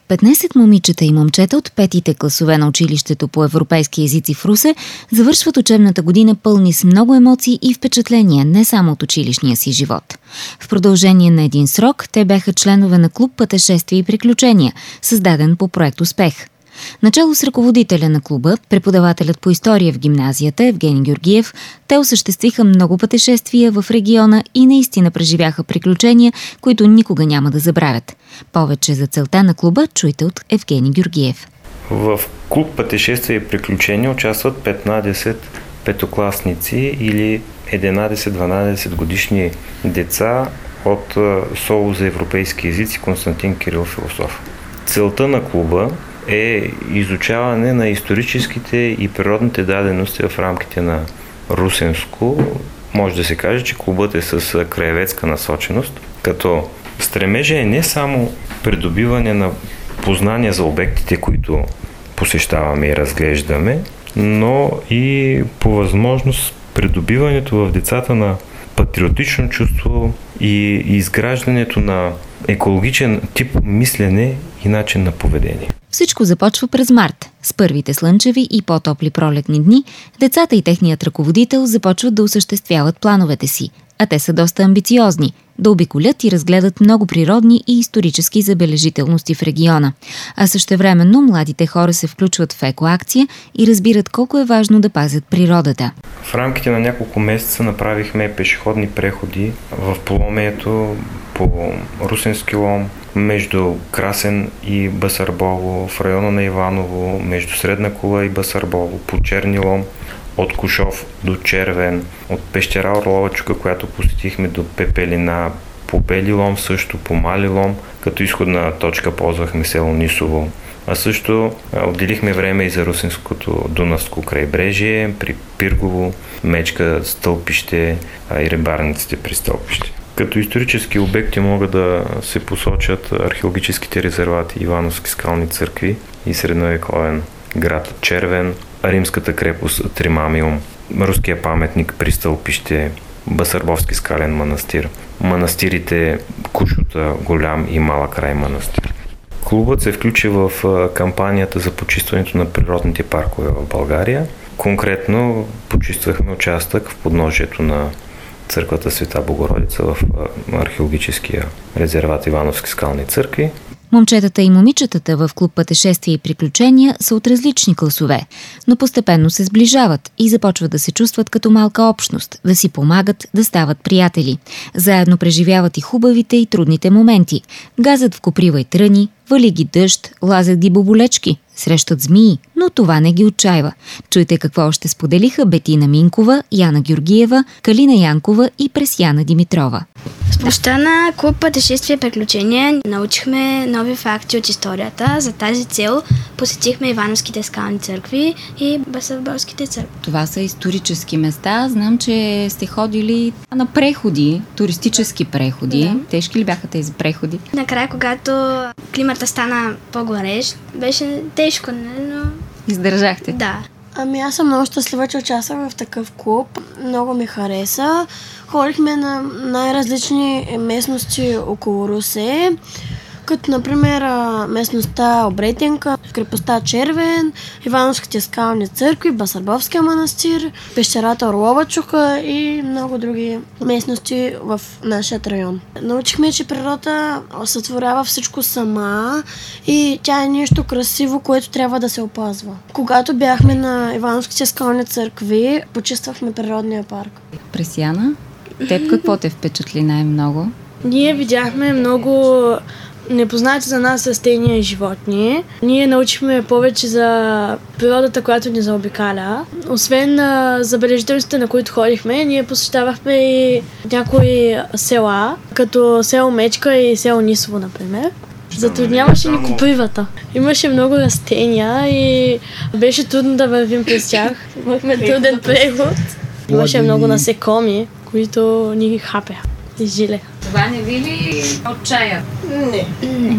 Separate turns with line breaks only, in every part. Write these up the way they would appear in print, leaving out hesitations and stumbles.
15 момичета и момчета от петите класове на училището по европейски езици в Русе завършват учебната година пълни с много емоции и впечатления, не само от училищния си живот. В продължение на един срок те бяха членове на клуб Пътешествия и приключения, създаден по проект Успех. Начало с ръководителя на клуба, преподавателят по история в гимназията Евгений Георгиев, те осъществиха много пътешествия в региона и наистина преживяха приключения, които никога няма да забравят. Повече за целта на клуба чуйте от Евгений Георгиев.
В клуб Пътешествия и приключения участват 15 петокласници или 11-12 годишни деца от Соло за европейски езици Константин Кирил Философ. Целта на клуба е изучаване на историческите и природните дадености в рамките на Русенско. Може да се каже, че клубът е с краеведска насоченост, като стремежа е не само придобиване на познания за обектите, които посещаваме и разглеждаме, но и по възможност придобиването в децата на патриотично чувство и изграждането на екологичен тип мислене и начин на поведение.
Всичко започва през март. С първите слънчеви и по-топли пролетни дни, децата и техният ръководител започват да осъществяват плановете си, а те са доста амбициозни – да обиколят и разгледат много природни и исторически забележителности в региона. А същевременно младите хора се включват в екоакция и разбират колко е важно да пазят природата.
В рамките на няколко месеца направихме пешеходни преходи в Поломието, по Русенски лом, между Красен и Басарбово, в района на Иваново, между Средна кула и Басарбово, по Черни лом, от Кушов до Червен, от пещера Орловачка, която посетихме, до Пепелина, по Бели лом също, по Мали лом, като изходна точка ползвахме село Нисово. А също отделихме време и за Русенското Дунавско крайбрежие, при Пиргово, Мечка, Стълпище и рибарниците при Стълпище. Като исторически обекти могат да се посочат археологическите резервати Ивановски скални църкви и средновековен град Червен, римската крепост Тримамиум, руския паметник при Стълпище, Басарбовски скален манастир, манастирите Кушута, Голям и Малък Рай манастир. Клубът се включи в кампанията за почистването на природните паркове в България. Конкретно почиствахме участък в подножието на църквата Света Богородица в археологическия резерват Ивановски скални църкви.
Момчетата и момичетата в клуб Пътешествия и приключения са от различни класове, но постепенно се сближават и започват да се чувстват като малка общност, да си помагат, да стават приятели. Заедно преживяват и хубавите и трудните моменти. Газят в коприва и тръни, вали ги дъжд, лазят ги боболечки, срещат змии, но това не ги отчаива. Чуйте какво още споделиха Бетина Минкова, Яна Георгиева, Калина Янкова и Пресяна Димитрова.
С помощта на клуб Пътешествия и приключения научихме нови факти от историята. За тази цел посетихме Ивановските скални църкви и Басарборските църкви.
Това са исторически места. Знам, че сте ходили на преходи, туристически преходи. Да. Тежки ли бяха тези преходи?
Накрая, когато климата стана по-горещ, беше тежко, но...
Издържахте?
Да.
Ами аз съм много щастлива, че участвах в такъв клуб. Много ми хареса. Ходихме на най-различни местности около Русе, като например местността Обретенка, крепостта Червен, Ивановските скални църкви, Басарбовския манастир, пещерата Орлова чука и много други местности в нашия район. Научихме, че природата сътворява всичко сама и тя е нещо красиво, което трябва да се опазва. Когато бяхме на Ивановските скални църкви, почиствахме природния парк.
Пресяна, теб какво те впечатли най-много?
Ние видяхме много непознати за нас растения и животни. Ние научихме повече за природата, която ни заобикаля. Освен забележителностите, на които ходихме, ние посещавахме и някои села, като село Мечка и село Нисово, например. Затрудняваше ни копривата. Имаше много растения и беше трудно да вървим през тях. Имахме труден преход. Имаше много насекоми, които ни хапеха и жилеха.
Това не ви ли отчая?
Не.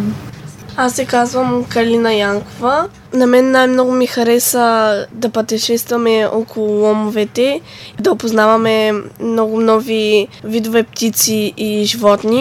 Аз се казвам Калина Янкова. На мен най-много ми хареса да пътешестваме около ломовете, да опознаваме много нови видове птици и животни.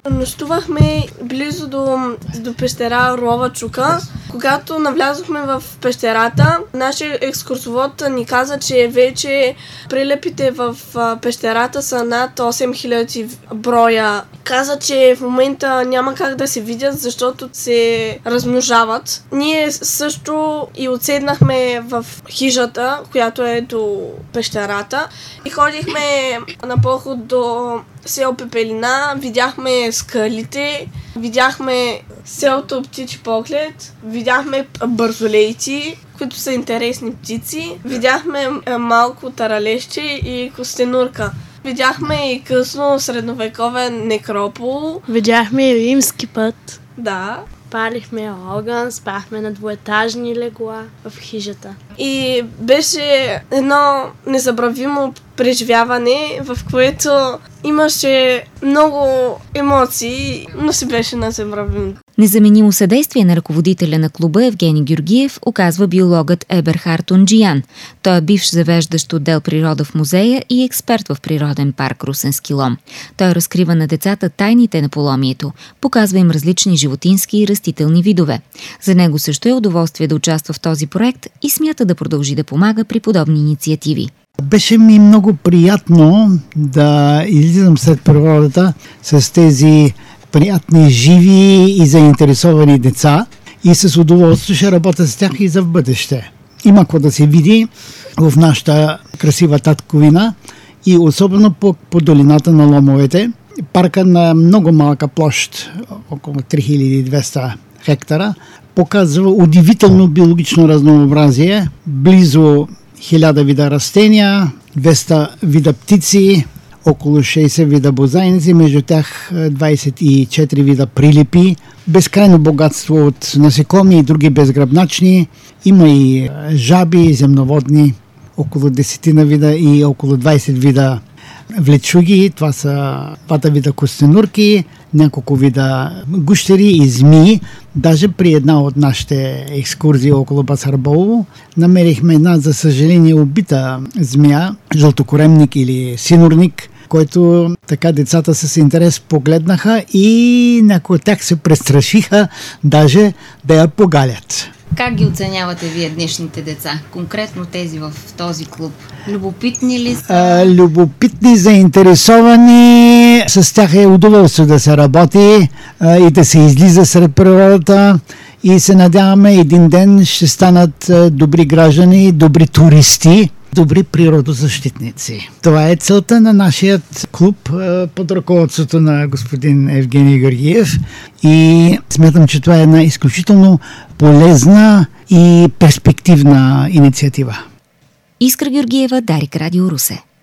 Нощувахме близо до пещера Рова Чука. Когато навлязохме в пещерата, нашия екскурсовод ни каза, че вече прилепите в пещерата са над 8000 броя. Каза, че в момента няма как да се видят, защото се размножават. Ние също и отседнахме в хижата, която е до пещерата, и ходихме на поход до село Пепелина, видяхме скалите, видяхме селото Птичи поглед, видяхме бързолейци, които са интересни птици, видяхме малко таралещи и костенурка. Видяхме и късно средновековен некропол.
Видяхме и римски път.
Да.
Палихме огън, спахме на двуетажни легла в хижата.
И беше едно незабравимо преживяване, в което имаше много емоции, но си беше незабравимо.
Незаменимо съдействие на ръководителя на клуба Евгений Георгиев оказва биологът Еберхард Унджиян. Той е бивш завеждащ отдел природа в музея и експерт в природен парк Русенски Лом. Той разкрива на децата тайните на поломието, показва им различни животински и растителни видове. За него също е удоволствие да участва в този проект и смята да продължи да помага при подобни инициативи.
Беше ми много приятно да излизам след природата с тези приятни, живи и заинтересовани деца и с удоволствие ще работя с тях и за в бъдеще. Има какво да се види в нашата красива татковина и особено по долината на Ломовете. Парка на много малка площ, около 3200 хектара, показва удивително биологично разнообразие, близо 1000 вида растения, 200 вида птици, около 60 вида бозайници, между тях 24 вида прилипи, безкрайно богатство от насекоми и други безгръбначни, има и жаби, земноводни, около 10 вида и около 20 вида влечуги, това са 2 вида костенурки, няколко вида гущери и змии. Даже при една от нашите екскурзии около Басарболово намерихме една, за съжаление, убита змия, жълтокоремник или синурник, който така децата с интерес погледнаха и някои от тях се престрашиха даже да я погалят.
Как ги оценявате вие днешните деца? Конкретно тези в този клуб? Любопитни ли са?
Любопитни, заинтересовани. С тях е удоволствие да се работи и да се излиза сред природата. И се надяваме един ден ще станат добри граждани, добри туристи, добри природозащитници. Това е целта на нашия клуб под ръководството на господин Евгений Георгиев и смятам, че това е една изключително полезна и перспективна инициатива.
Искра Георгиева, Дарик Радио Русе.